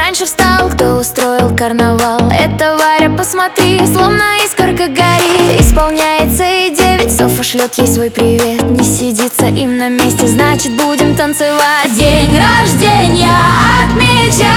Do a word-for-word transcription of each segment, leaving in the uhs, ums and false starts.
раньше встал, кто устроил карнавал? Это Варя, посмотри, словно искорка горит. Исполняется ей девять, Софа шлет ей свой привет. Не сидится им на месте, значит будем танцевать. День рождения отмечай.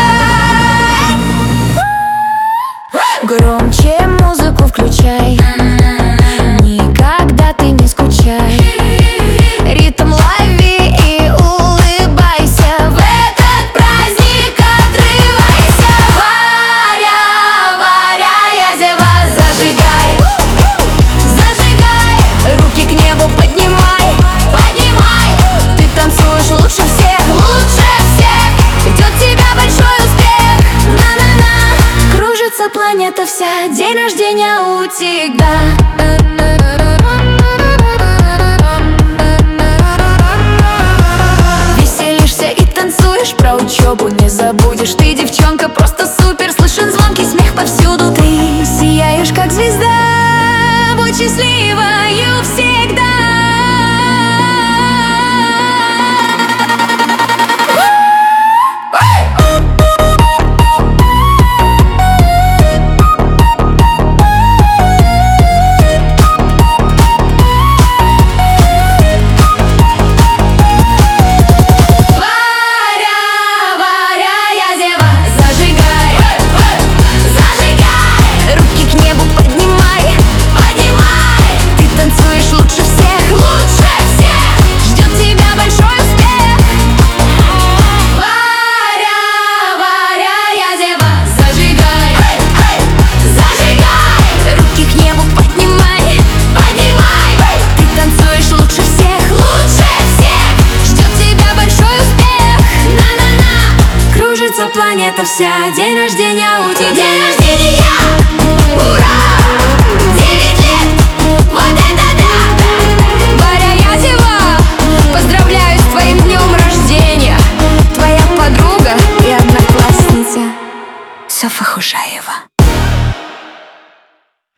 Громче музыку включай, никогда ты не скучай. Ритм лови и улыбайся, в этот праздник отрывайся. Варя, Варя, Язева, зажигай, зажигай, руки к небу поднимай, поднимай. Ты танцуешь лучше всех, лучше всех, ждет тебя большой успех. На-на-на, кружится планета вся, день рождения у тебя. Про учебу не забудешь. Ты девчонка просто супер, слышен звонкий смех повсюду. Ты сияешь как звезда, будь счастливою всегда. Планета вся, день рождения у тебя. День рождения, ура! Девять лет, вот это да! Варя Язева, поздравляю с твоим днем рождения. Твоя подруга и одноклассница Софа Хушаева.